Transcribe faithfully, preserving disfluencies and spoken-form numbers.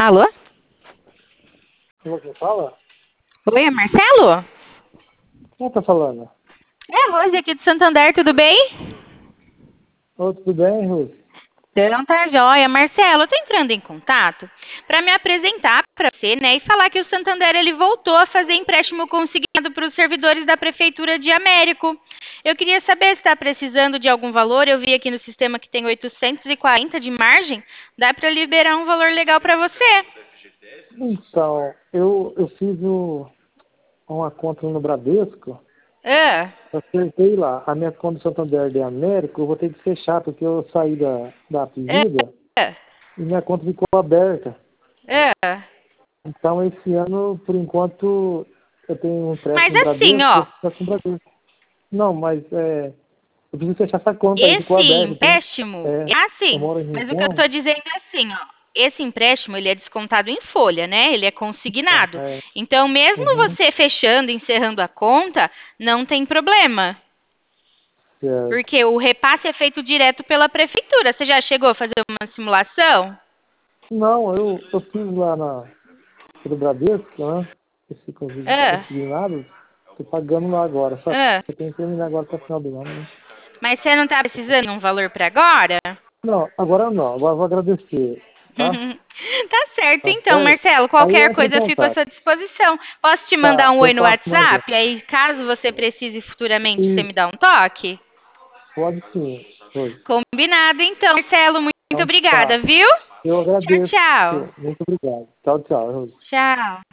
Alô? Quem fala? Oi, é Marcelo? Quem tá falando? É, Rose aqui de Santander, tudo bem? Oi, tudo bem, Rose? Então tá joia. Marcelo, eu tô entrando em contato para me apresentar para você, né, e falar que o Santander ele voltou a fazer empréstimo consignado para os servidores da Prefeitura de Américo. Eu queria saber se está precisando de algum valor. Eu vi aqui no sistema que tem oitocentos e quarenta de margem. Dá para liberar um valor legal para você. Então, eu, eu fiz o, uma conta no Bradesco, Ah, eu acertei lá. A minha conta do Santander de Américo, eu vou ter que fechar, porque eu saí da, da Apivida ah, e minha conta ficou aberta. ah. Então, esse ano, por enquanto, eu tenho um Mas empréstimo no assim, Bradesco, eu ó, vou ficar com o Bradesco. Não, mas é, eu preciso fechar essa conta aí, ficou esse aberta. Eu, tenho, empréstimo é, é eu assim, moro em mas o que eu Rincão, estou dizendo é assim, ó. Esse empréstimo ele é descontado em folha, né? Ele é então, consignado. é, Então, mesmo uhum, você fechando, encerrando a conta, não tem problema, certo. porque o repasse é feito direto pela prefeitura. Você já chegou a fazer uma simulação? Não, eu, eu fiz lá na, pelo Bradesco, né? Esse Ah, consignado, tô pagando lá agora. Só que ah. eu tenho que terminar agora até o final do ano, né? Mas você não está precisando de um valor para agora? Não, agora não. Agora eu vou agradecer, tá? Tá certo, Tá então, certo? Marcelo. Aí eu Qualquer entro em coisa eu fico à contato. sua disposição. Posso te mandar Tá, um eu oi no passo mais WhatsApp? Aí, caso você precise futuramente, você isso. me dá um toque? Pode sim, Rose. Combinado, então, Marcelo. Muito Então obrigada, tá. viu? Eu Tchau, agradeço. tchau. Muito obrigado. Tchau, tchau, Rose. Tchau.